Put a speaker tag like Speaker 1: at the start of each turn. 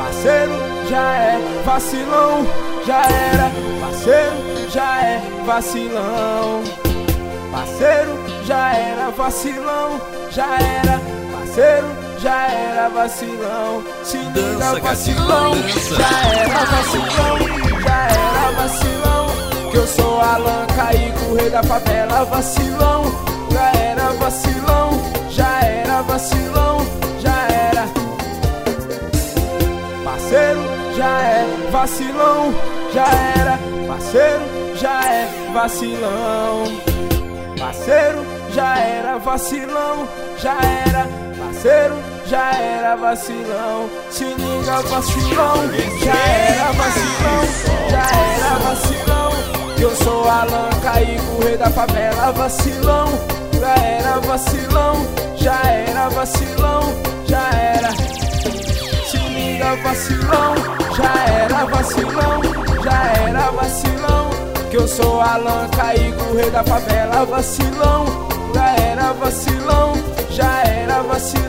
Speaker 1: parceiro já é vacilão, já era. Parceiro já é vacilão. Parceiro já era vacilão, já era. Parceiro já era vacilão. Se liga vacilão, já era vacilão, já era vacilão. Que eu sou Alan Kaique, o rei da favela, vacilão. Já era vacilão, já era vacilão, já era. Parceiro já é vacilão, já era. Parceiro já é vacilão. Parceiro já era vacilão, já era. Parceiro já era vacilão. Se liga vacilão, já era vacilão, já era vacilão. Que eu sou Alan Kaique, o rei da favela, vacilão. Já era vacilão, já era vacilão, já era. Se liga vacilão, já era vacilão, já era vacilão. Que eu sou Alan Kaique, o rei da favela, vacilão. Já era vacilão, já era vacilão.